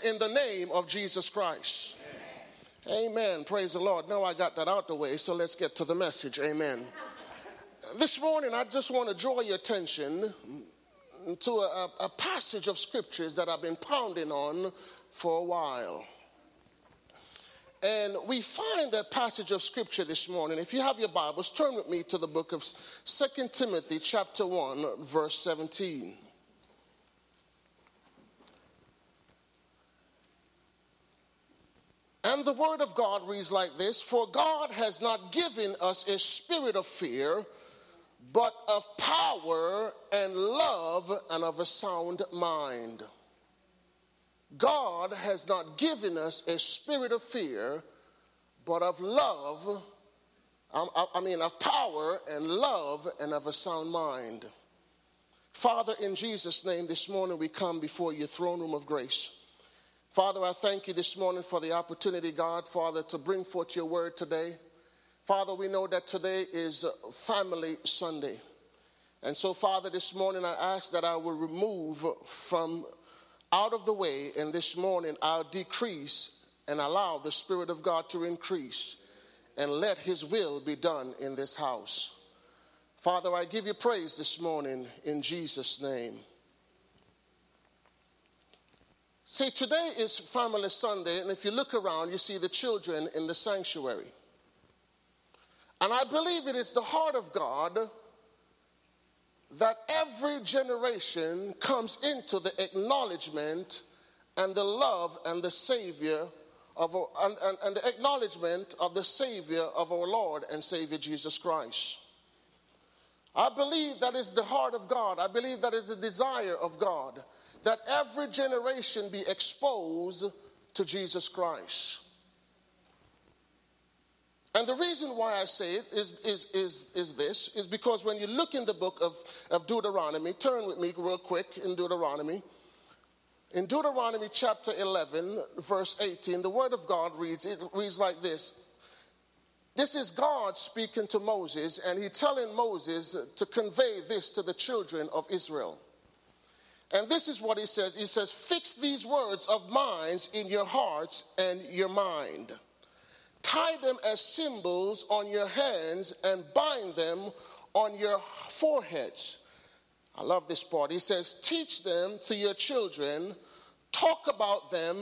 in the name of Jesus Christ. Amen. Praise the Lord. Now I got that out the way, so let's get to the message. Amen. This morning, I just want to draw your attention to a passage of scriptures that I've been pounding on for a while. And we find that passage of scripture this morning. If you have your Bibles, turn with me to the book of 2 Timothy chapter 1, verse 17. And the word of God reads like this: For God has not given us a spirit of fear, but of power and love and of a sound mind. God has not given us a spirit of fear, but of love, of power and love and of a sound mind. Father, in Jesus' name, this morning we come before your throne room of grace. Father, I thank you this morning for the opportunity, God, Father, to bring forth your word today. Father, we know that today is Family Sunday. And so, Father, this morning I ask that I will remove from out of the way, and this morning I'll decrease and allow the Spirit of God to increase, and let his will be done in this house. Father, I give you praise this morning in Jesus' name. See, today is Family Sunday, and if you look around, you see the children in the sanctuary. And I believe it is the heart of God that every generation comes into the acknowledgement and the love and the Savior of and the acknowledgement of the Savior of our Lord and Savior Jesus Christ. I believe that is the heart of God. I believe that is the desire of God, that every generation be exposed to Jesus Christ. And the reason why I say it is because when you look in the book of Deuteronomy, turn with me real quick in Deuteronomy. In Deuteronomy chapter 11, verse 18, the word of God reads like this. This is God speaking to Moses, and he telling Moses to convey this to the children of Israel. And this is what he says. He says, fix these words of mine in your hearts and your mind. Tie them as symbols on your hands and bind them on your foreheads. I love this part. He says, teach them to your children. Talk about them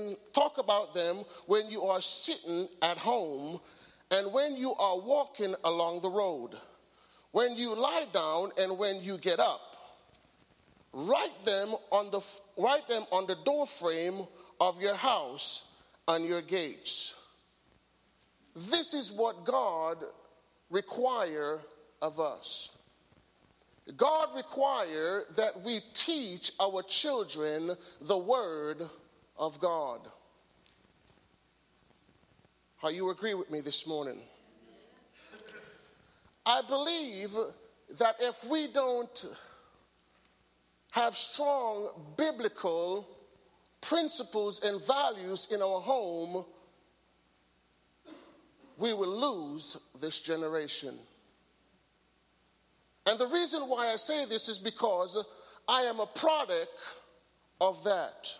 when you are sitting at home and when you are walking along the road, when you lie down and when you get up. Write them on the door frame of your house and your gates. This is what God requires of us. God requires that we teach our children the word of God. How you agree with me this morning? I believe that if we don't have strong biblical principles and values in our home, we will lose this generation. And the reason why I say this is because I am a product of that.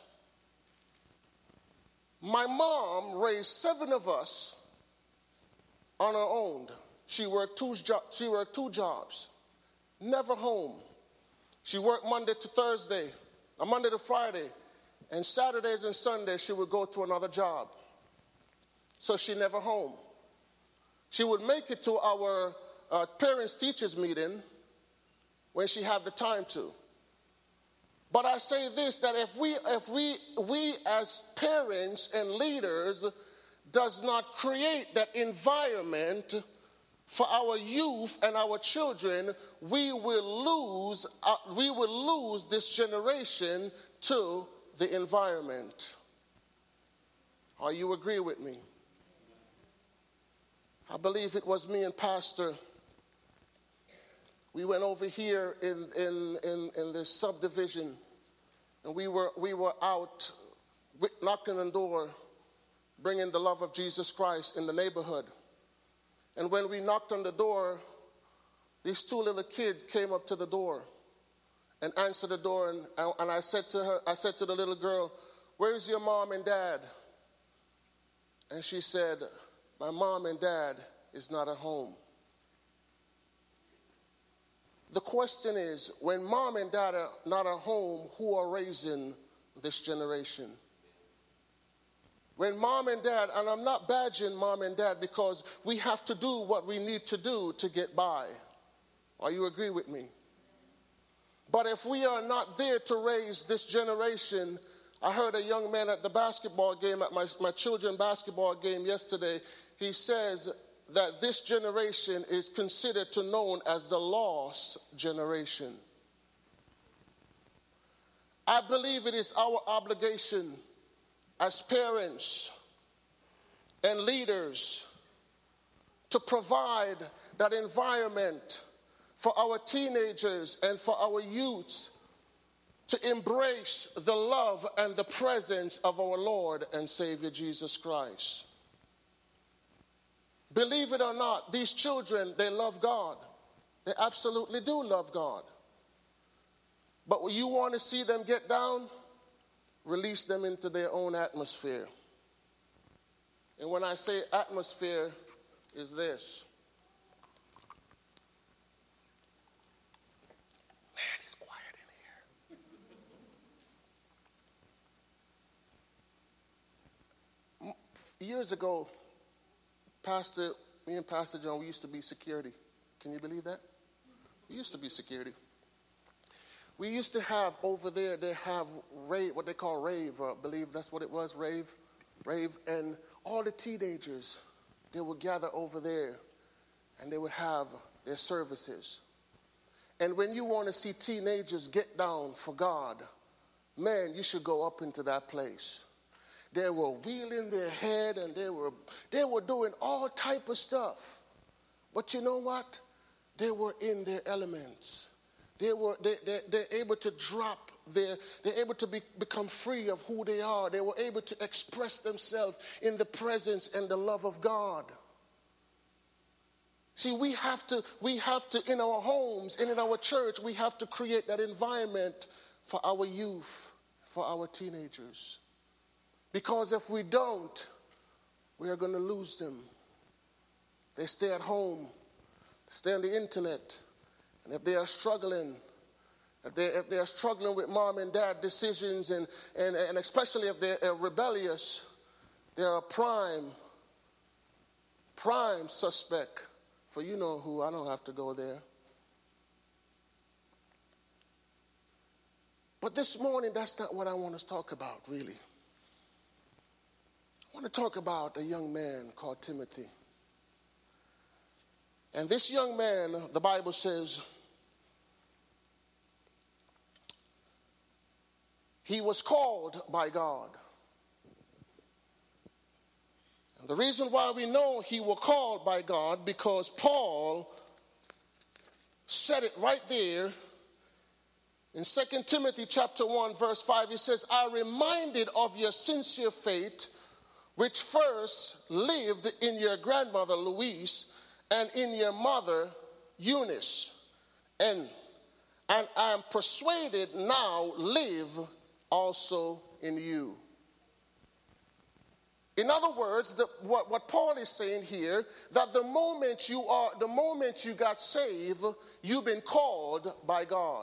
My mom raised 7 of us on her own. She worked two jobs, never home. She worked Monday to Friday, and Saturdays and Sundays she would go to another job. So she never home. She would make it to our parents-teachers meeting when she had the time to. But I say this, that if we as parents and leaders does not create that environment for our youth and our children, we will lose this generation to the environment. Are you agree with me? I believe it was me and Pastor. We went over here in this subdivision, and we were out knocking on the door, bringing the love of Jesus Christ in the neighborhood. And when we knocked on the door, these 2 little kids came up to the door and answered the door. And I said to the little girl, where's your mom and dad? And she said, my mom and dad is not at home. The question is, when mom and dad are not at home, who are raising this generation? When mom and dad, and I'm not badging mom and dad because we have to do what we need to do to get by. Are you agree with me? But if we are not there to raise this generation, I heard a young man at the basketball game, at my children's basketball game yesterday, he says that this generation is considered to known as the lost generation. I believe it is our obligation as parents and leaders to provide that environment for our teenagers and for our youths to embrace the love and the presence of our Lord and Savior Jesus Christ. Believe it or not, these children, they love God. They absolutely do love God. But when you want to see them get down, release them into their own atmosphere. And when I say atmosphere, is this. Man, it's quiet in here. Years ago, me and Pastor John, we used to be security. Can you believe that? We used to be security. We used to have over there, they have rave, what they call rave, or I believe that's what it was, rave, and all the teenagers, they would gather over there, and they would have their services. And when you want to see teenagers get down for God, man, you should go up into that place. They were wheeling their head, and they were doing all type of stuff. But you know what? They were in their elements. They're able to drop they're able to become free of who they are. They were able to express themselves in the presence and the love of God. See, we have to, in our homes and in our church, we have to create that environment for our youth, for our teenagers. Because if we don't, we are going to lose them. They stay at home, stay on the internet, and if they are struggling, if they are struggling with mom and dad decisions, and especially if they're rebellious, they're a prime suspect for you know who. I don't have to go there. But this morning, that's not what I want to talk about, really. I want to talk about a young man called Timothy. And this young man, the Bible says, he was called by God. And the reason why we know he was called by God, because Paul said it right there in 2 Timothy chapter 1, verse 5. He says, "I reminded of your sincere faith, which first lived in your grandmother Louise and in your mother Eunice, and I am persuaded now live also in you." In other words, what Paul is saying here, that the moment you got saved, you've been called by God.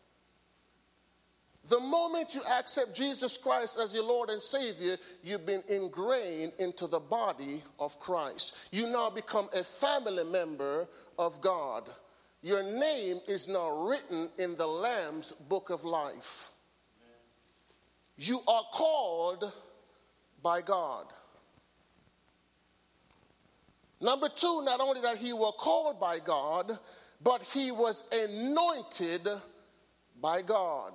The moment you accept Jesus Christ as your Lord and Savior, you've been ingrained into the body of Christ. You now become a family member of God. Your name is now written in the Lamb's book of life. You are called by God. Number two, not only that he was called by God, but he was anointed by God.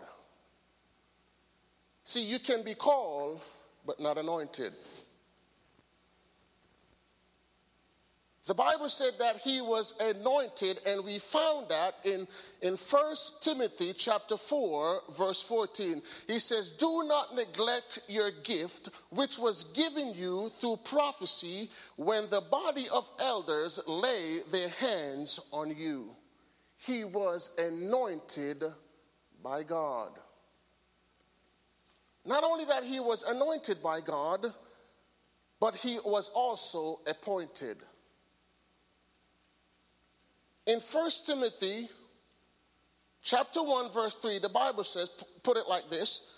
See, you can be called, but not anointed. The Bible said that he was anointed, and we found that in 1 Timothy chapter 4, verse 14. He says, "Do not neglect your gift, which was given you through prophecy when the body of elders lay their hands on you." He was anointed by God. Not only that he was anointed by God, but he was also appointed. In 1 Timothy chapter 1, verse 3, the Bible says, put it like this: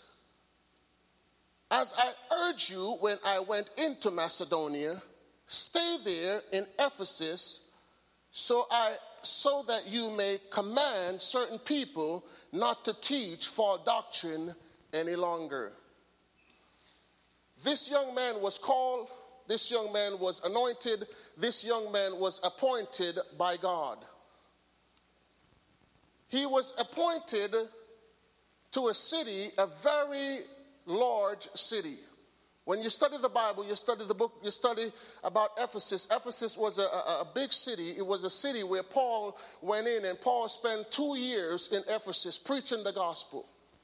as I urged you when I went into Macedonia, stay there in Ephesus, so that you may command certain people not to teach false doctrine any longer. This young man was called, this young man was anointed, this young man was appointed by God. He was appointed to a city, a very large city. When you study the Bible, you study the book, you study about Ephesus. Ephesus was a big city. It was a city where Paul went in, and Paul spent 2 years in Ephesus preaching the gospel.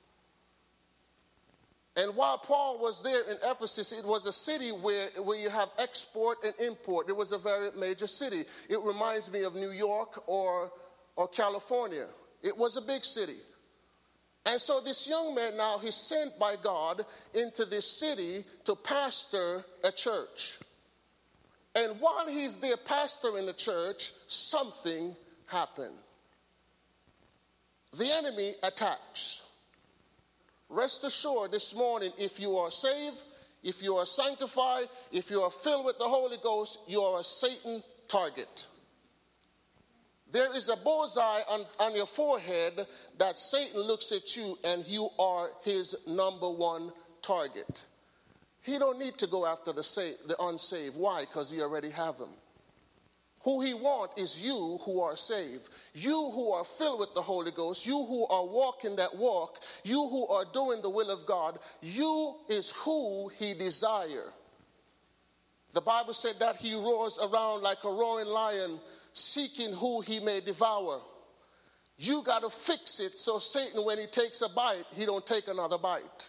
And while Paul was there in Ephesus, it was a city where you have export and import. It was a very major city. It reminds me of New York or California. It was a big city. And so this young man now, he's sent by God into this city to pastor a church. And while he's there pastoring the church, something happened. The enemy attacks. Rest assured this morning, if you are saved, if you are sanctified, if you are filled with the Holy Ghost, you are a Satan target. There is a bullseye on your forehead that Satan looks at you and you are his number one target. He don't need to go after the unsaved. Why? Because he already have them. Who he wants is you who are saved. You who are filled with the Holy Ghost. You who are walking that walk. You who are doing the will of God. You is who he desire. The Bible said that he roars around like a roaring lion, seeking who he may devour. You got to fix it so Satan, when he takes a bite, he don't take another bite.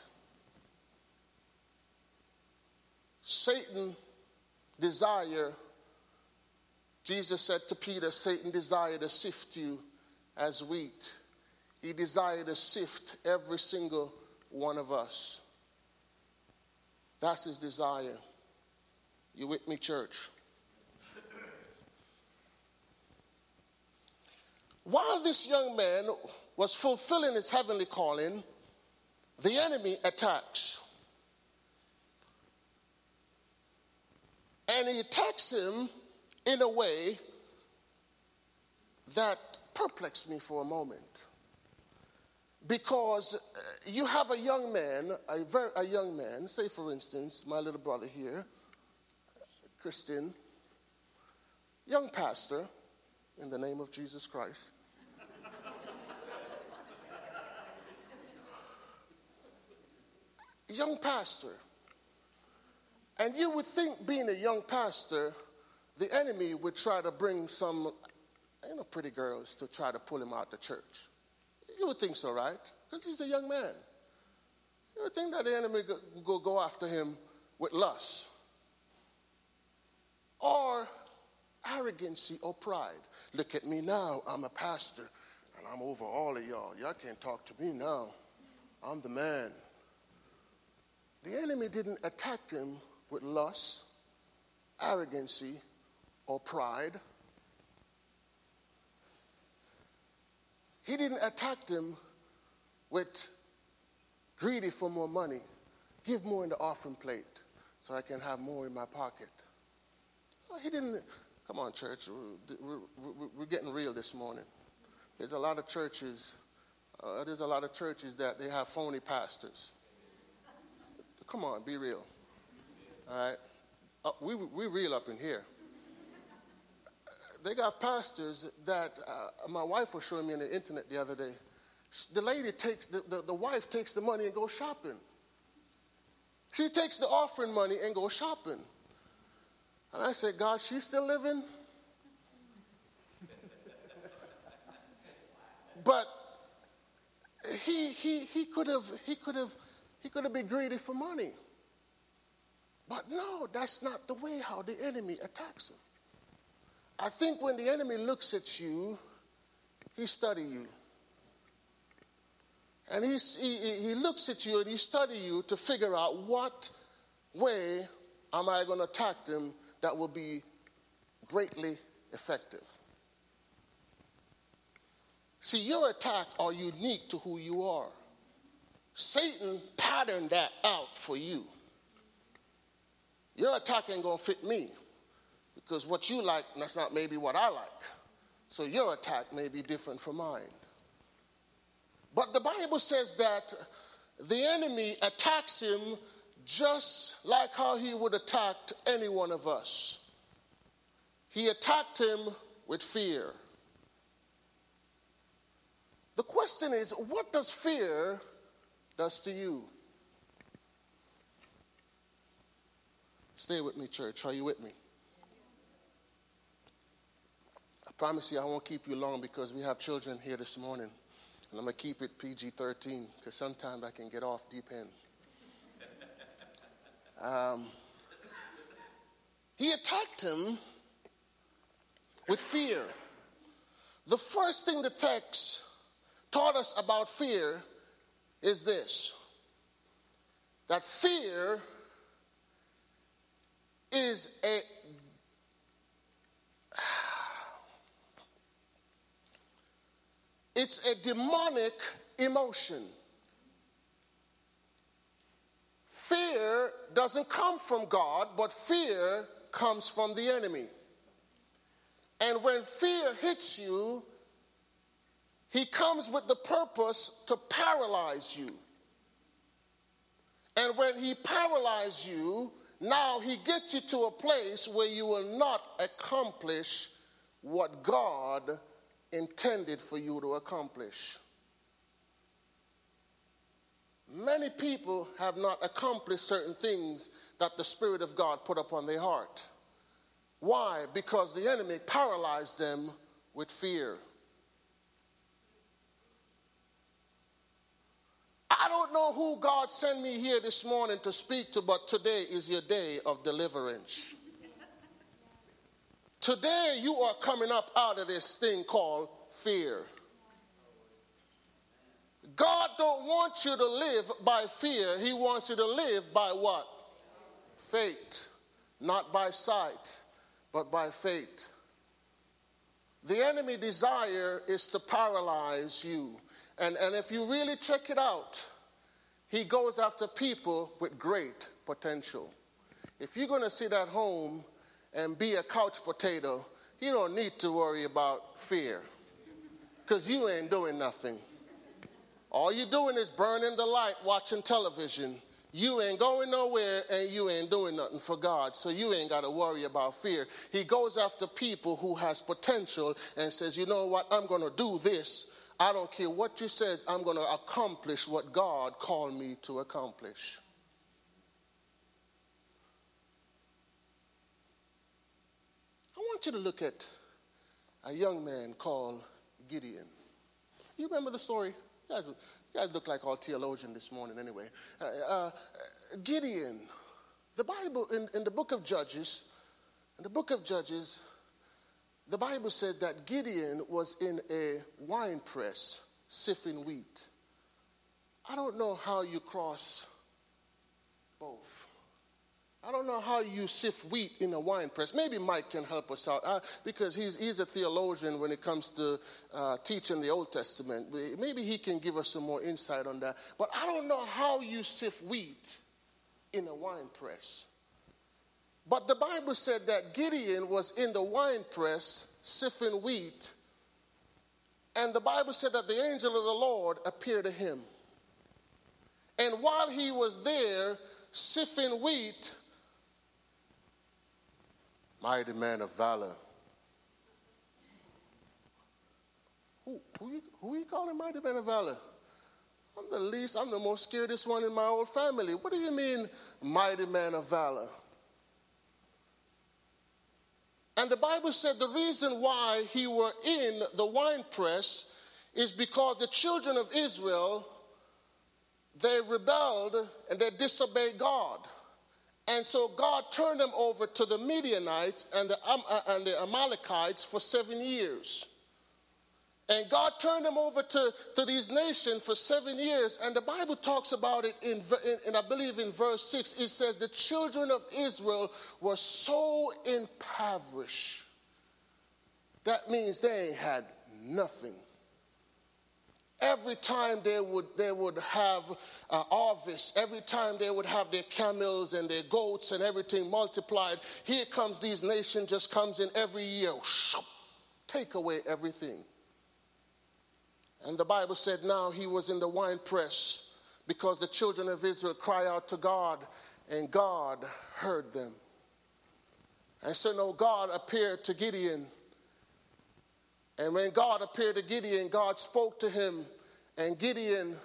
Satan desire, Jesus said to Peter, Satan desired to sift you as wheat. He desired to sift every single one of us. That's his desire. You with me, church? While this young man was fulfilling his heavenly calling, the enemy attacks. And he attacks him in a way that perplexed me for a moment. Because you have a young man, a young man, say for instance, my little brother here, Christian, young pastor, in the name of Jesus Christ. Young pastor. And you would think, being a young pastor, the enemy would try to bring some, pretty girls to try to pull him out the church. You would think so, right? Because he's a young man. You would think that the enemy would go after him with lust. Or arrogancy or pride. Look at me now, I'm a pastor, and I'm over all of y'all. Y'all can't talk to me now. I'm the man. The enemy didn't attack him with lust, arrogancy, or pride. He didn't attack them with greedy for more money. Give more in the offering plate so I can have more in my pocket. No, he didn't. Come on, church. We're getting real this morning. There's a lot of churches. That they have phony pastors. Come on, be real. All right? We real up in here. They got pastors that my wife was showing me on the internet the other day. The lady takes, the wife takes the money and goes shopping. She takes the offering money and goes shopping. And I said, God, she's still living? But he could have been greedy for money. But no, that's not the way how the enemy attacks him. I think when the enemy looks at you, he studies you. And he looks at you and he studies you to figure out what way am I going to attack them that will be greatly effective. See, your attack are unique to who you are. Satan patterned that out for you. Your attack ain't going to fit me because what you like, that's not maybe what I like. So your attack may be different from mine. But the Bible says that the enemy attacks him just like how he would attack any one of us. He attacked him with fear. The question is, what does fear do to you? Stay with me, church. Are you with me? I promise you I won't keep you long because we have children here this morning. And I'm going to keep it PG-13 because sometimes I can get off deep end. He attacked him with fear. The first thing the text taught us about fear is this: that fear is it's a demonic emotion. Fear doesn't come from God, but fear comes from the enemy. And when fear hits you, he comes with the purpose to paralyze you. And when he paralyzes you, now he gets you to a place where you will not accomplish what God intended for you to accomplish. Many people have not accomplished certain things that the Spirit of God put upon their heart. Why? Because the enemy paralyzed them with fear. I don't know who God sent me here this morning to speak to, but today is your day of deliverance. Today you are coming up out of this thing called fear. God don't want you to live by fear. He wants you to live by what? Faith. Not by sight, but by faith. The enemy desire is to paralyze you. And if you really check it out, he goes after people with great potential. If you're going to sit at home and be a couch potato, you don't need to worry about fear because you ain't doing nothing. All you're doing is burning the light, watching television. You ain't going nowhere and you ain't doing nothing for God, so you ain't got to worry about fear. He goes after people who has potential and says, you know what, I'm going to do this. I don't care what you says, I'm going to accomplish what God called me to accomplish. I want you to look at a young man called Gideon. You remember the story? You guys look like all theologians this morning anyway. Gideon, the Bible, in the book of Judges, the Bible said that Gideon was in a wine press sifting wheat. I don't know how you cross both. I don't know how you sift wheat in a wine press. Maybe Mike can help us out because he's a theologian when it comes to teaching the Old Testament. Maybe he can give us some more insight on that. But I don't know how you sift wheat in a wine press. But the Bible said that Gideon was in the wine press sifting wheat. And the Bible said that the angel of the Lord appeared to him. And while he was there sifting wheat, mighty man of valor. Who you calling mighty man of valor? I'm the most scaredest one in my whole family. What do you mean, mighty man of valor? And the Bible said the reason why he were in the wine press is because the children of Israel, they rebelled and they disobeyed God. And so God turned them over to the Midianites and the Amalekites for 7 years. And God turned them over to these nations for 7 years. And the Bible talks about it in I believe in verse 6. It says the children of Israel were so impoverished. That means they ain't had nothing. Every time they would have harvest, every time they would have their camels and their goats and everything multiplied, here comes these nations, just comes in every year, take away everything. And the Bible said now he was in the winepress because the children of Israel cry out to God, and God heard them. And so now God appeared to Gideon. And when God appeared to Gideon, God spoke to him. And Gideon,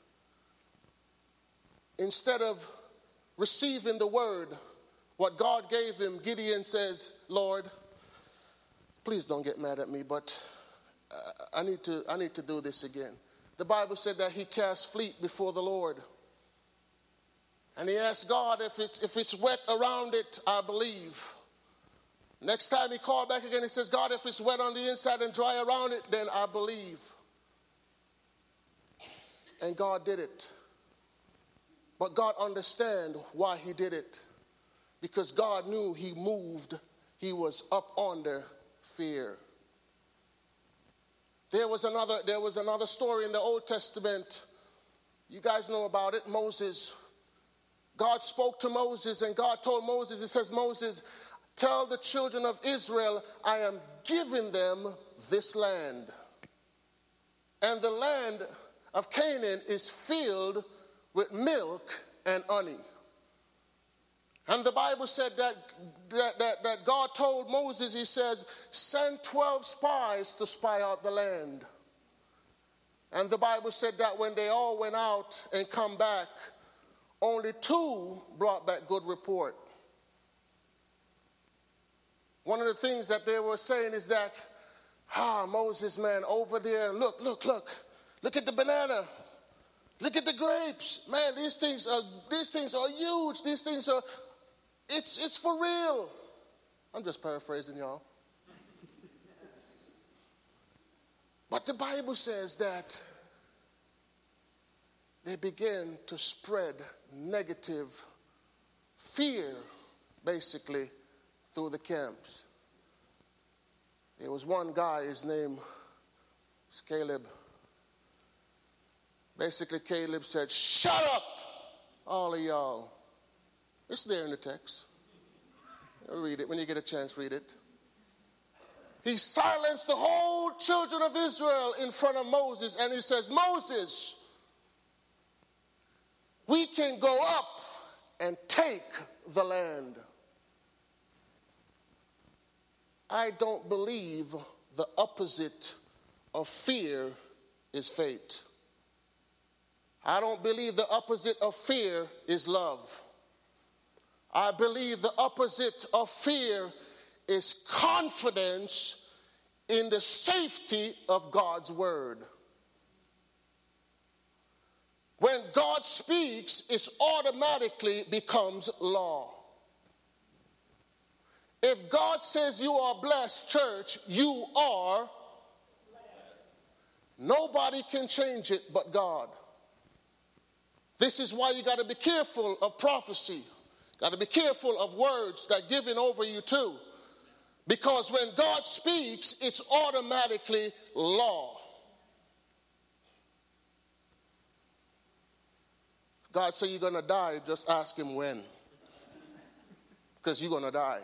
instead of receiving the word, what God gave him, Gideon says, Lord, please don't get mad at me, but I need to do this again. The Bible said that he cast fleet before the Lord. And he asked God, if it's wet around it, I believe. Next time he called back again, he says, God, if it's wet on the inside and dry around it, then I believe. And God did it. But God understand why he did it. Because God knew he was up under fear. There was another story in the Old Testament. You guys know about it, Moses. God spoke to Moses, and God told Moses, he says, Moses, tell the children of Israel, I am giving them this land. And the land of Canaan is filled with milk and honey. And the Bible said that God told Moses, he says, send 12 spies to spy out the land. And the Bible said that when they all went out and come back, only 2 brought back good report. One of the things that they were saying is that, Moses, man, over there, look at the banana. Look at the grapes. Man, these things are huge. These things are, it's for real. I'm just paraphrasing, y'all. But the Bible says that they began to spread negative fear, basically, through the camps. There was one guy, his name was Caleb. Basically, Caleb said, shut up, all of y'all. It's there in the text. Read it. When you get a chance, read it. He silenced the whole children of Israel in front of Moses, and he says, Moses, we can go up and take the land. I don't believe the opposite of fear is faith. I don't believe the opposite of fear is love. I believe the opposite of fear is confidence in the safety of God's word. When God speaks, it automatically becomes law. If God says you are blessed, church, you are blessed. Nobody can change it but God. This is why you got to be careful of prophecy. Got to be careful of words that given over you too. Because when God speaks, it's automatically law. God said you're going to die, just ask him when. Because you're going to die.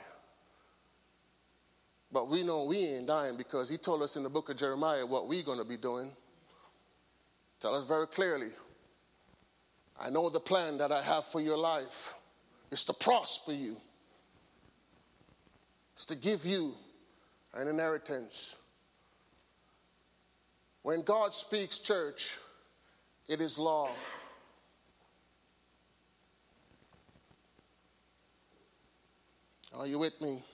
But we know we ain't dying because he told us in the book of Jeremiah what we're going to be doing. Tell us very clearly. I know the plan that I have for your life. It's to prosper you. It's to give you an inheritance. When God speaks, church, it is law. Are you with me?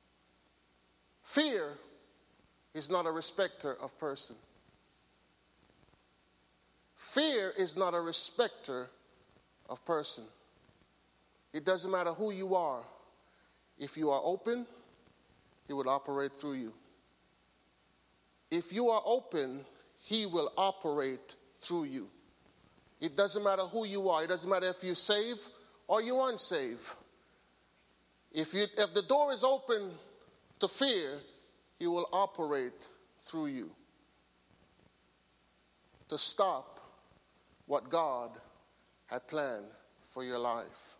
Fear is not a respecter of person. Fear is not a respecter of person. It doesn't matter who you are. If you are open, he will operate through you. If you are open, he will operate through you. It doesn't matter who you are. It doesn't matter if you're saved or you're unsaved. If the door is open to fear, he will operate through you to stop what God had planned for your life.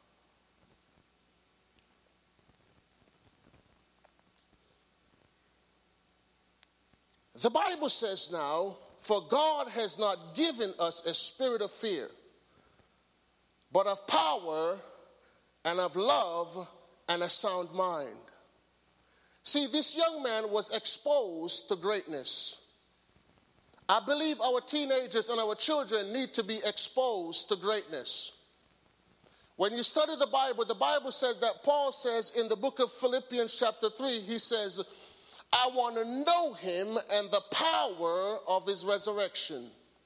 The Bible says now, for God has not given us a spirit of fear, but of power and of love and a sound mind. See, this young man was exposed to greatness. I believe our teenagers and our children need to be exposed to greatness. When you study the Bible says that Paul says in the book of Philippians chapter 3, he says, I want to know him and the power of his resurrection.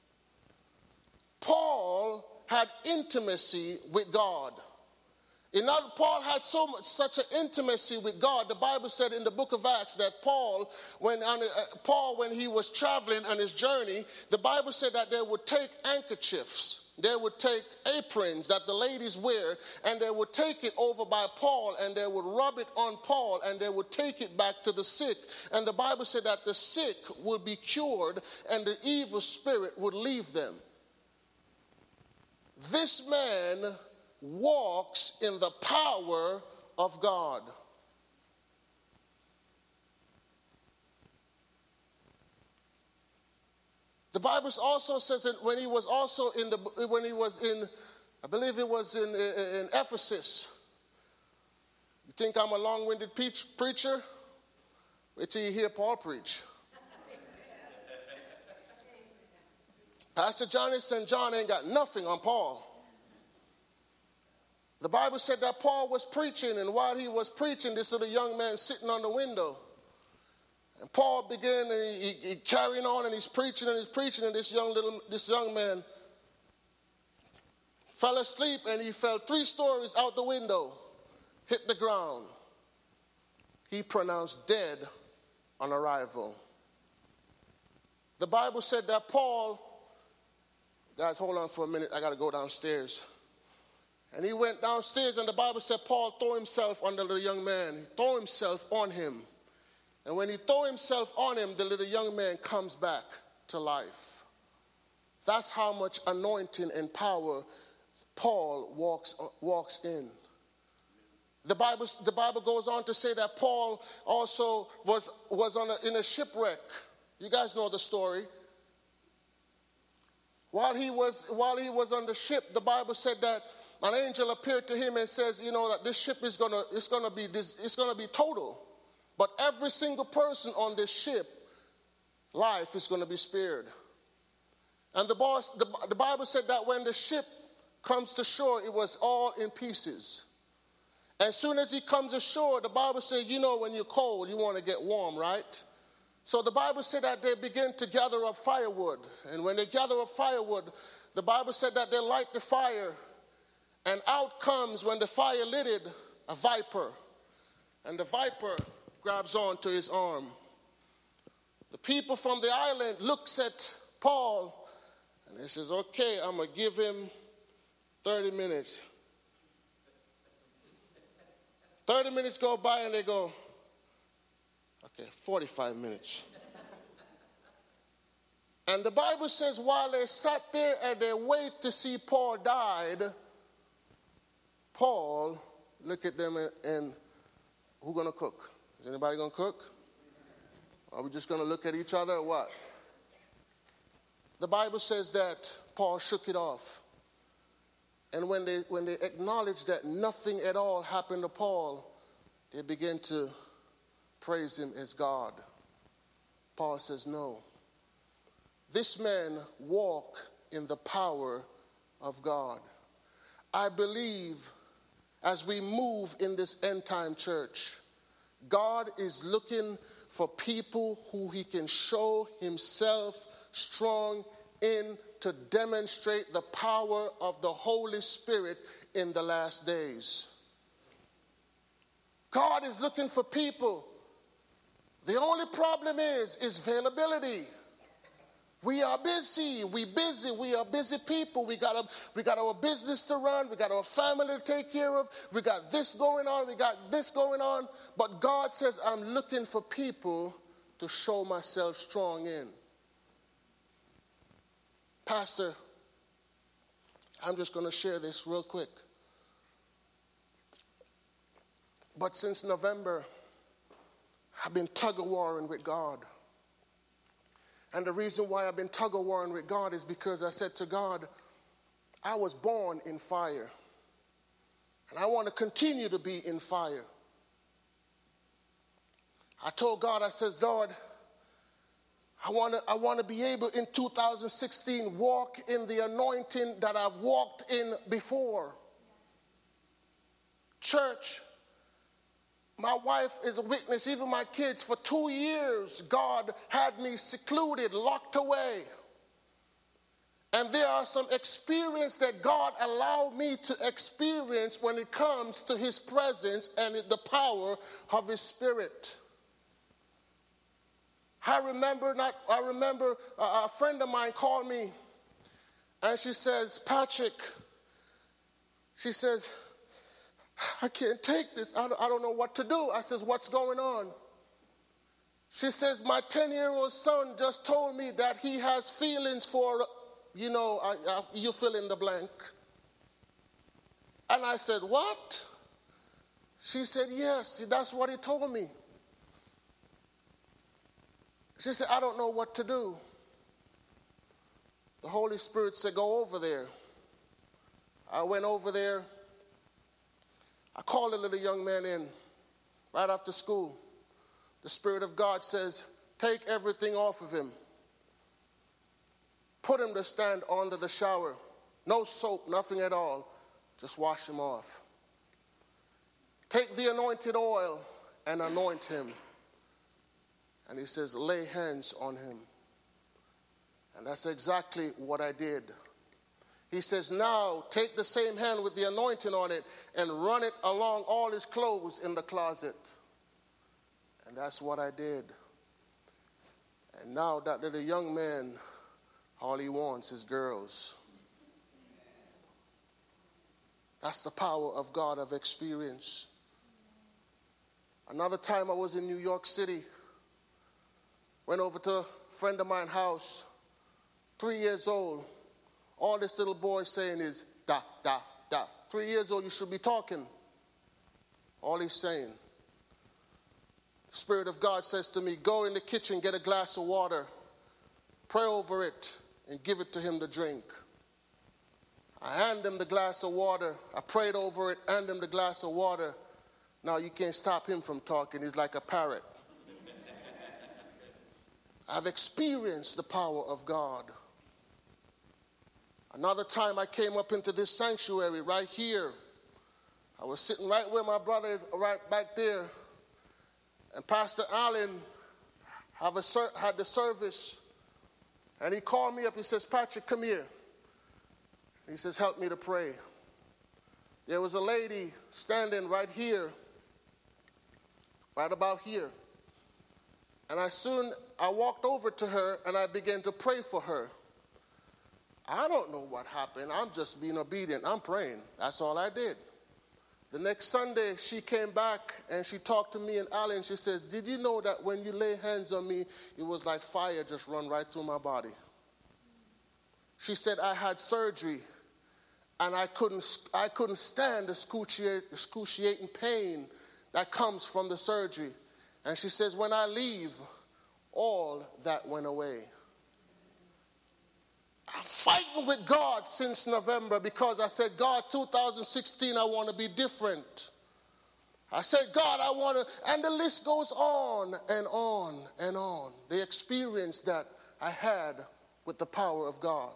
Paul had intimacy with God. Paul had such an intimacy with God. The Bible said in the book of Acts that Paul, when he was traveling on his journey, the Bible said that they would take handkerchiefs. They would take aprons that the ladies wear, and they would take it over by Paul, and they would rub it on Paul, and they would take it back to the sick. And the Bible said that the sick would be cured, and the evil spirit would leave them. This man walks in the power of God. The Bible also says that when he was in Ephesus. You think I'm a long-winded preacher? Wait till you hear Paul preach. Pastor Jonathan John ain't got nothing on Paul. The Bible said that Paul was preaching, and while he was preaching, this little young man sitting on the window. And Paul began, and he carrying on, and he's preaching, and this young man fell asleep, and he fell 3 stories out the window, hit the ground. He pronounced dead on arrival. The Bible said that Paul, guys, hold on for a minute, I got to go downstairs. And he went downstairs, and the Bible said Paul threw himself on the little young man. He threw himself on him. And when he threw himself on him, the little young man comes back to life. That's how much anointing and power Paul walks in. The Bible goes on to say that Paul also was in a shipwreck. You guys know the story. While he was on the ship, the Bible said that an angel appeared to him and says, you know, that this ship is gonna be total. But every single person on this ship, life is going to be spared. And the Bible said that when the ship comes to shore, it was all in pieces. As soon as he comes ashore, the Bible said, you know, when you're cold, you want to get warm, right? So the Bible said that they begin to gather up firewood. And when they gather up firewood, the Bible said that they light the fire. And out comes, when the fire lit it, a viper. And the viper grabs on to his arm. The people from the island looks at Paul, and they says, okay, I'm going to give him 30 minutes. 30 minutes go by, and they go, okay, 45 minutes. And the Bible says while they sat there and they wait to see Paul died, Paul looked at them and who going to cook? Is anybody going to cook? Are we just going to look at each other or what? The Bible says that Paul shook it off. And when they acknowledged that nothing at all happened to Paul, they began to praise him as God. Paul says, no. This man walked in the power of God. I believe as we move in this end time church, God is looking for people who he can show himself strong in to demonstrate the power of the Holy Spirit in the last days. God is looking for people. The only problem is availability. We are busy. We are busy people. We got our business to run. We got our family to take care of. We got this going on. We got this going on. But God says, I'm looking for people to show myself strong in. Pastor, I'm just going to share this real quick. But since November, I've been tug-of-warring with God. And the reason why I've been tug-of-warring with God is because I said to God, I was born in fire. And I want to continue to be in fire. I told God, I said, Lord, I want to be able in 2016 walk in the anointing that I've walked in before. Church, my wife is a witness, even my kids. For 2 years, God had me secluded, locked away. And there are some experiences that God allowed me to experience when it comes to his presence and the power of his Spirit. I remember a friend of mine called me, and she says, Patrick, she says, I can't take this. I don't know what to do. I says, what's going on? She says, my 10-year-old son just told me that he has feelings for, you fill in the blank. And I said, what? She said, yes, that's what he told me. She said, I don't know what to do. The Holy Spirit said, go over there. I went over there. I called a little young man in right after school. The Spirit of God says, take everything off of him. Put him to stand under the shower. No soap, nothing at all. Just wash him off. Take the anointed oil and anoint him. And he says, lay hands on him. And that's exactly what I did. He says, now take the same hand with the anointing on it and run it along all his clothes in the closet. And that's what I did. And now that little young man, all he wants is girls. That's the power of God I've experienced. Another time I was in New York City. Went over to a friend of mine's house, 3 years old. All this little boy saying is, da, da, da. 3 years old, you should be talking. All he's saying. The Spirit of God says to me, go in the kitchen, get a glass of water, pray over it, and give it to him to drink. I hand him the glass of water. I prayed over it, hand him the glass of water. Now you can't stop him from talking. He's like a parrot. I've experienced the power of God. Another time I came up into this sanctuary right here. I was sitting right where my brother is, right back there. And Pastor Allen had the service. And he called me up. He says, Patrick, come here. He says, help me to pray. There was a lady standing right here, right about here. And I walked over to her and I began to pray for her. I don't know what happened. I'm just being obedient. I'm praying. That's all I did. The next Sunday, she came back and she talked to me and Alan. She said, did you know that when you lay hands on me, it was like fire just run right through my body? She said, I had surgery and I couldn't stand the excruciating pain that comes from the surgery. And she says, when I leave, all that went away. I'm fighting with God since November because I said, God, 2016, I want to be different. I said, God, I want to, and the list goes on and on and on. The experience that I had with the power of God.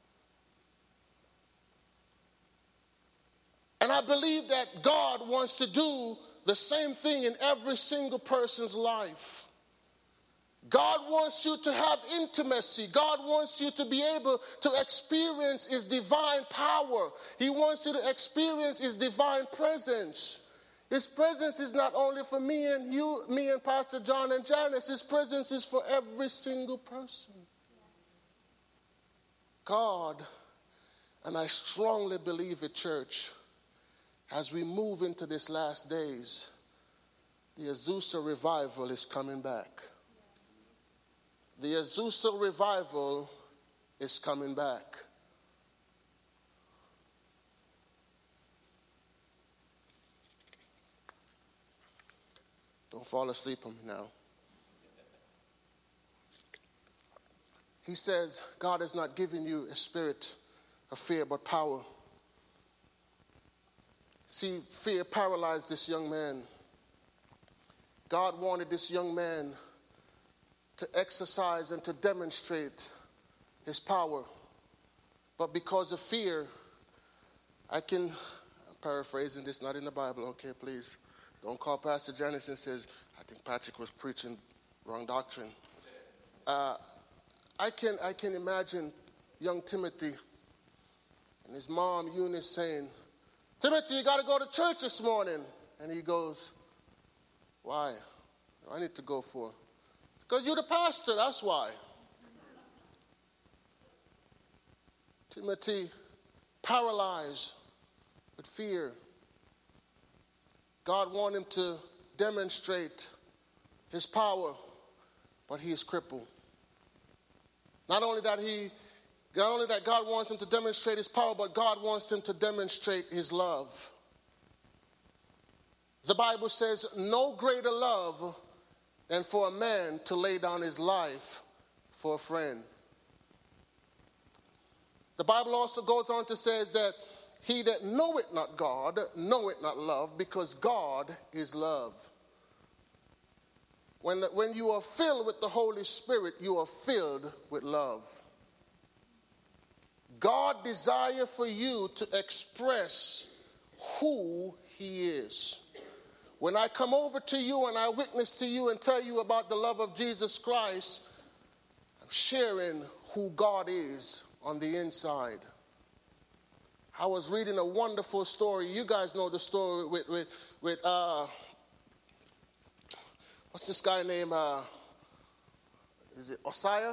And I believe that God wants to do the same thing in every single person's life. God wants you to have intimacy. God wants you to be able to experience his divine power. He wants you to experience his divine presence. His presence is not only for me and you, me and Pastor John and Janice. His presence is for every single person. God, and I strongly believe it, church, as we move into these last days, the Azusa revival is coming back. The Azusa revival is coming back. Don't fall asleep on me now. He says, God has not given you a spirit of fear, but power. See, fear paralyzed this young man. God wanted this young man to exercise and to demonstrate his power. But because of fear, I'm paraphrasing this, not in the Bible, okay, please. Don't call Pastor Janice and says, I think Patrick was preaching wrong doctrine. I can imagine young Timothy and his mom Eunice saying, Timothy, you got to go to church this morning. And he goes, why? I need to go for. Because you're the pastor, that's why. Timothy, paralyzed with fear. God wanted him to demonstrate his power, but he is crippled. Not only that God wants him to demonstrate his power, but God wants him to demonstrate his love. The Bible says, no greater love than for a man to lay down his life for a friend. The Bible also goes on to say that he that knoweth not God, knoweth not love, because God is love. When you are filled with the Holy Spirit, you are filled with love. God desires for you to express who he is. When I come over to you and I witness to you and tell you about the love of Jesus Christ, I'm sharing who God is on the inside. I was reading a wonderful story. You guys know the story with what's this guy named, is it Osiah?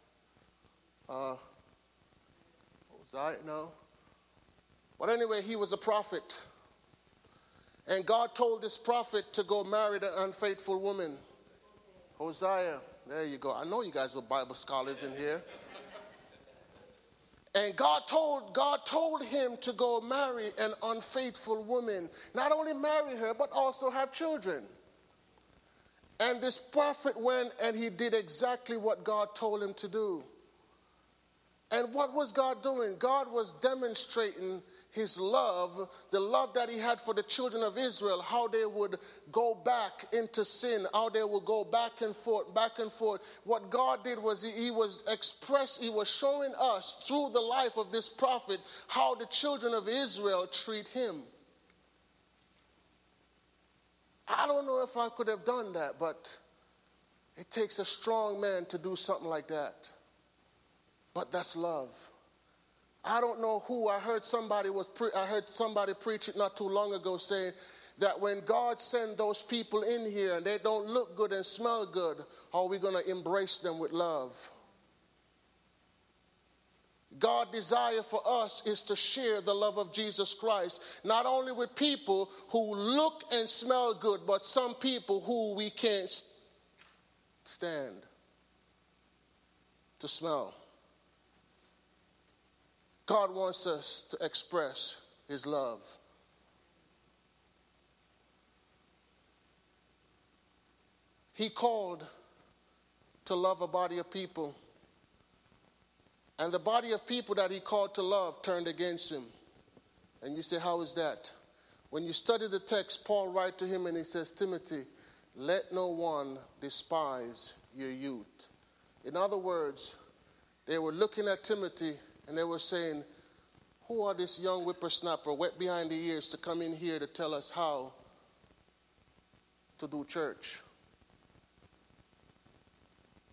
Osiah, no. But anyway, he was a prophet. And God told this prophet to go marry the unfaithful woman. Hosea. There you go. I know you guys are Bible scholars in here. And God told him to go marry an unfaithful woman. Not only marry her, but also have children. And this prophet went and he did exactly what God told him to do. And what was God doing? God was demonstrating his love, the love that he had for the children of Israel, how they would go back into sin, how they would go back and forth, back and forth. What God did was he was showing us through the life of this prophet how the children of Israel treat him. I don't know if I could have done that, but it takes a strong man to do something like that. But that's love. I don't know who. I heard somebody preach it not too long ago saying that when God sends those people in here and they don't look good and smell good, how are we going to embrace them with love? God's desire for us is to share the love of Jesus Christ, not only with people who look and smell good, but some people who we can't stand to smell. God wants us to express his love. He called to love a body of people. And the body of people that he called to love turned against him. And you say, how is that? When you study the text, Paul writes to him and he says, Timothy, let no one despise your youth. In other words, they were looking at Timothy and they were saying, who are this young whippersnapper wet behind the ears to come in here to tell us how to do church?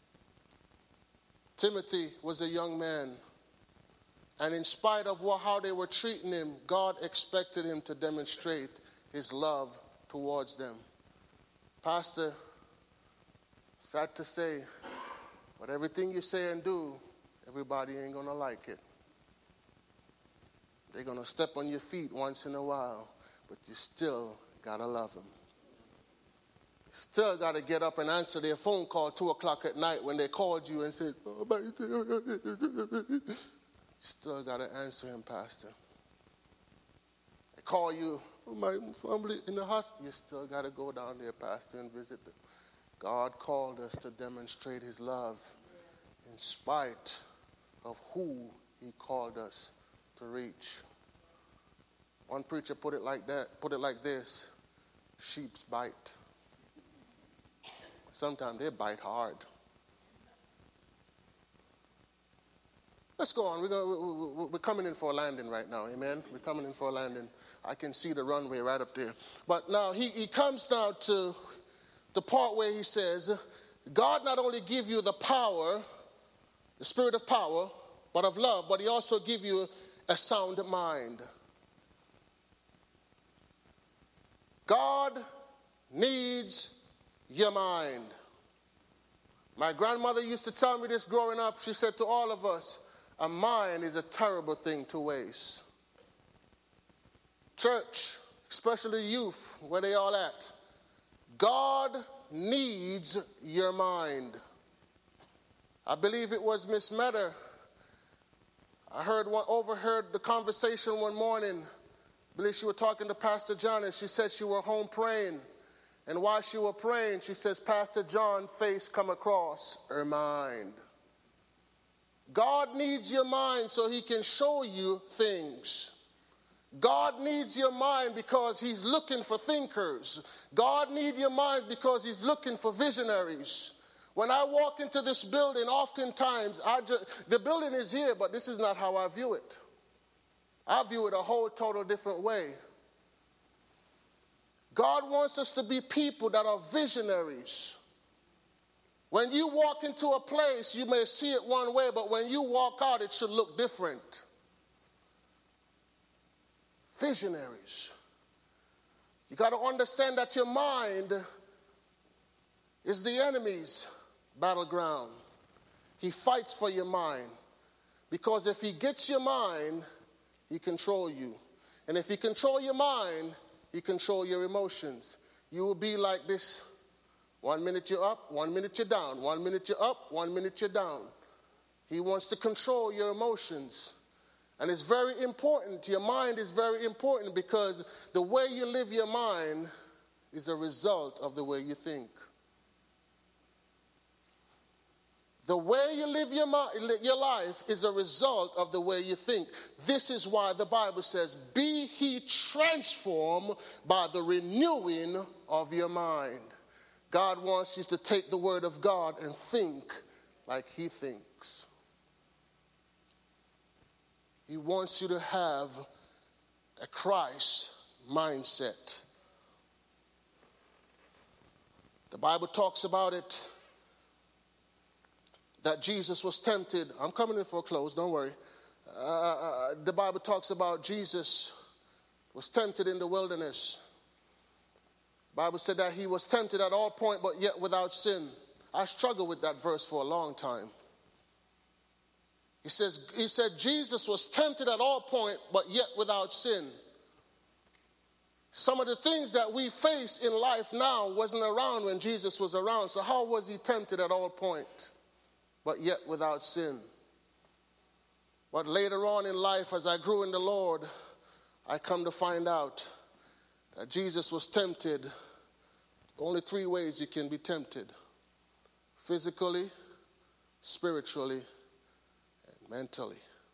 Timothy was a young man. And in spite of how they were treating him, God expected him to demonstrate his love towards them. Pastor, sad to say, but everything you say and do, everybody ain't going to like it. They're going to step on your feet once in a while, but you still got to love them. You still got to get up and answer their phone call 2 o'clock at night when they called you and said, oh, you still got to answer him, Pastor. They call you, oh, my family in the hospital. You still got to go down there, Pastor, and visit them. God called us to demonstrate his love in spite of who he called us to reach. One preacher put it like this: sheep's bite. Sometimes they bite hard. Let's go on. We're coming in for a landing right now, amen? We're coming in for a landing. I can see the runway right up there. But now he comes down to the part where he says, God not only give you the power, the spirit of power, but of love, but he also give you a sound mind. God needs your mind. My grandmother used to tell me this growing up. She said to all of us, a mind is a terrible thing to waste. Church, especially youth, where they all at? God needs your mind. I believe it was Miss Metter. I overheard the conversation one morning. I believe she was talking to Pastor John, and she said she were home praying. And while she was praying, she says, Pastor John's face come across her mind. God needs your mind so he can show you things. God needs your mind because he's looking for thinkers. God needs your mind because he's looking for visionaries. When I walk into this building, oftentimes, the building is here, but this is not how I view it. I view it a whole total different way. God wants us to be people that are visionaries. When you walk into a place, you may see it one way, but when you walk out, it should look different. Visionaries. You got to understand that your mind is the enemy's battleground. He fights for your mind. Because if he gets your mind, he controls you. And if he controls your mind, he controls your emotions. You will be like this. 1 minute you're up, 1 minute you're down. 1 minute you're up, 1 minute you're down. He wants to control your emotions. And it's very important. Your mind is very important because the way you live your mind is a result of the way you think. The way you live your life is a result of the way you think. This is why the Bible says, be ye transformed by the renewing of your mind. God wants you to take the word of God and think like he thinks. He wants you to have a Christ mindset. The Bible talks about it, that Jesus was tempted. I'm coming in for a close, don't worry. The Bible talks about Jesus was tempted in the wilderness. The Bible said that he was tempted at all points, but yet without sin. I struggled with that verse for a long time. He said Jesus was tempted at all points, but yet without sin. Some of the things that we face in life now wasn't around when Jesus was around. So how was he tempted at all points, but yet without sin? But later on in life, as I grew in the Lord, I come to find out that Jesus was tempted. Only 3 ways you can be tempted: physically, spiritually, and mentally.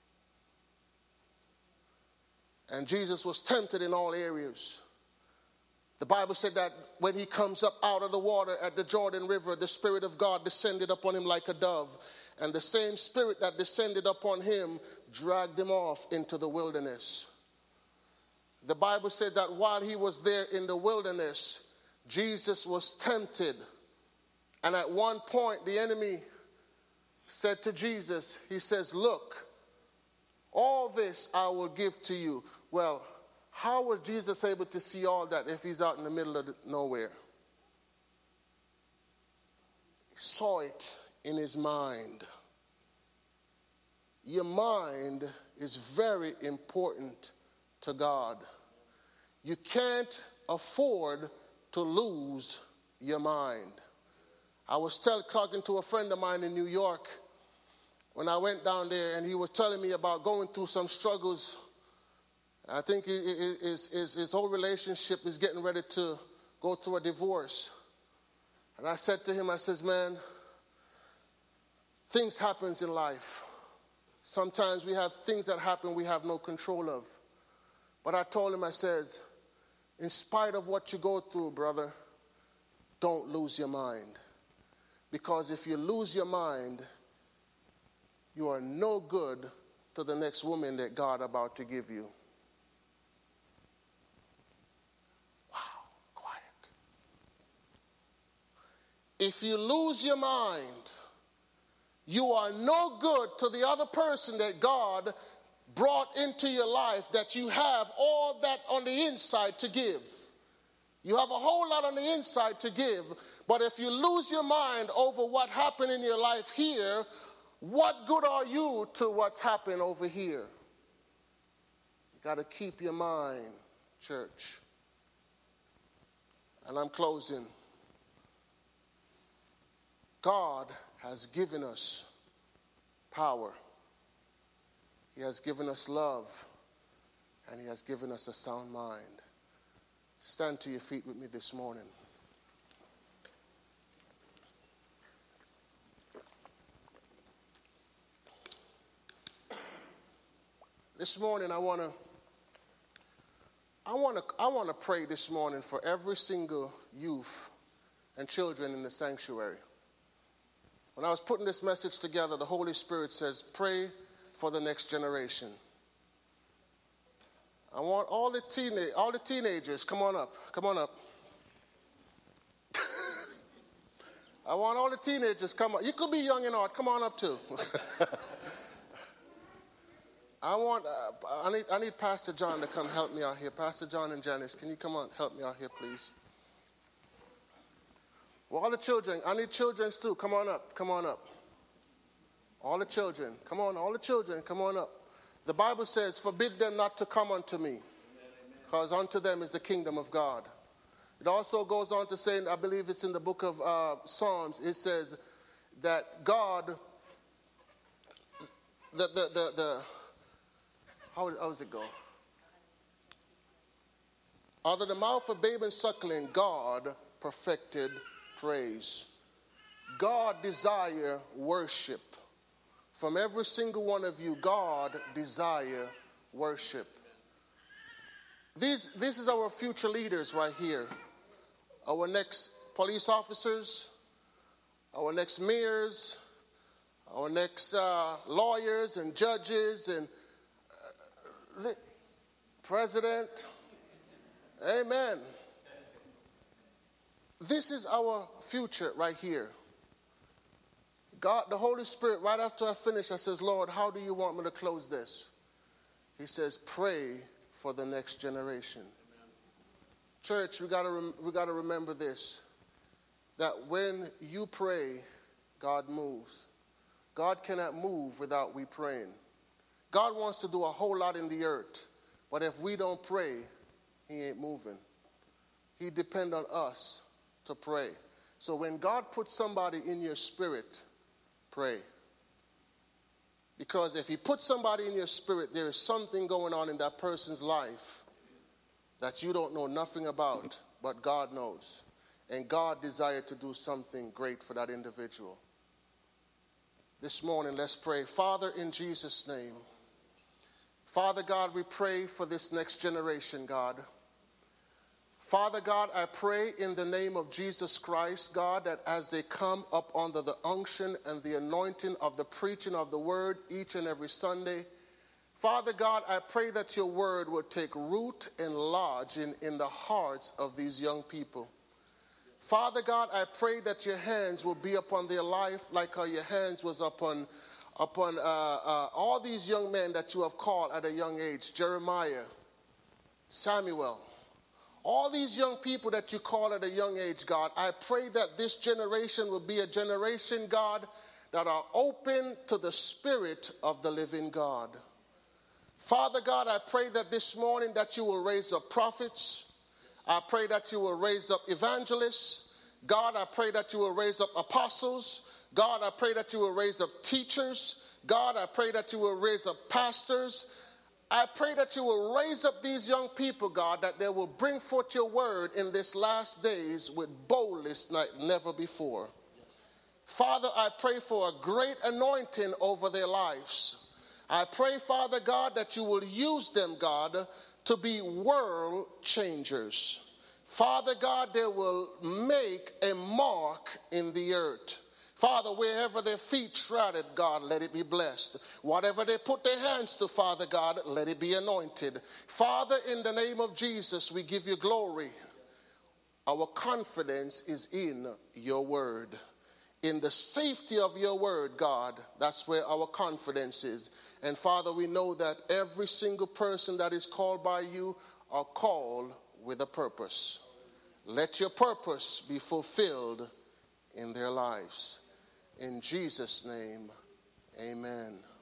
And Jesus was tempted in all areas. The Bible said that when he comes up out of the water at the Jordan River, the Spirit of God descended upon him like a dove. And the same Spirit that descended upon him dragged him off into the wilderness. The Bible said that while he was there in the wilderness, Jesus was tempted. And at one point, the enemy said to Jesus, he says, look, all this I will give to you. Well, how was Jesus able to see all that if he's out in the middle of nowhere? He saw it in his mind. Your mind is very important to God. You can't afford to lose your mind. I was talking to a friend of mine in New York when I went down there, and he was telling me about going through some struggles. I think his whole relationship is getting ready to go through a divorce. And I said to him, I says, man, things happens in life. Sometimes we have things that happen we have no control of. But I told him, I says, in spite of what you go through, brother, don't lose your mind. Because if you lose your mind, you are no good to the next woman that God about to give you. Wow, quiet. If you lose your mind, you are no good to the other person that God brought into your life, that you have all that on the inside to give. You have a whole lot on the inside to give, but if you lose your mind over what happened in your life here, what good are you to what's happened over here? You got to keep your mind, church. And I'm closing. God has given us power. He has given us love, and he has given us a sound mind. Stand to your feet with me this morning. This morning I want to pray this morning for every single youth and children in the sanctuary. When I was putting this message together, the Holy Spirit says, pray for the next generation. I want all the teenagers, come on up. I want all the teenagers, come on. You could be young and old, come on up too. I need Pastor John to come help me out here. Pastor John and Janice, can you come on, help me out here, please? Well, all the children, I need children too. Come on up. All the children, come on up. The Bible says, forbid them not to come unto me, because unto them is the kingdom of God. It also goes on to say, I believe it's in the book of Psalms, it says that God, how does it go? Out of the mouth of babe and suckling, God perfected praise. God desire worship. From every single one of you, God desire worship. This is our future leaders right here. Our next police officers, our next mayors, our next lawyers and judges and president. Amen. This is our future right here. God, the Holy Spirit, right after I finish, I says, Lord, how do you want me to close this? He says, pray for the next generation. Amen. Church, we got to remember this, that when you pray, God moves. God cannot move without we praying. God wants to do a whole lot in the earth, but if we don't pray, he ain't moving. He depends on us to pray. So when God puts somebody in your spirit, pray. Because if he puts somebody in your spirit, there is something going on in that person's life that you don't know nothing about, but God knows. And God desires to do something great for that individual. This morning, let's pray. Father, in Jesus' name. Father God, we pray for this next generation, God. Father God, I pray in the name of Jesus Christ, God, that as they come up under the unction and the anointing of the preaching of the word each and every Sunday, Father God, I pray that your word will take root and lodge in the hearts of these young people. Father God, I pray that your hands will be upon their life like how your hands was upon all these young men that you have called at a young age. Jeremiah, Samuel, all these young people that you call at a young age, God. I pray that this generation will be a generation, God, that are open to the Spirit of the living God. Father God, I pray that this morning that you will raise up prophets. I pray that you will raise up evangelists. God, I pray that you will raise up apostles. God, I pray that you will raise up teachers. God, I pray that you will raise up pastors. I pray that you will raise up these young people, God, that they will bring forth your word in this last days with boldness like never before. Father, I pray for a great anointing over their lives. I pray, Father God, that you will use them, God, to be world changers. Father God, they will make a mark in the earth. Father, wherever their feet treaded, God, let it be blessed. Whatever they put their hands to, Father God, let it be anointed. Father, in the name of Jesus, we give you glory. Our confidence is in your word. In the safety of your word, God, that's where our confidence is. And Father, we know that every single person that is called by you are called with a purpose. Let your purpose be fulfilled in their lives. In Jesus' name, amen.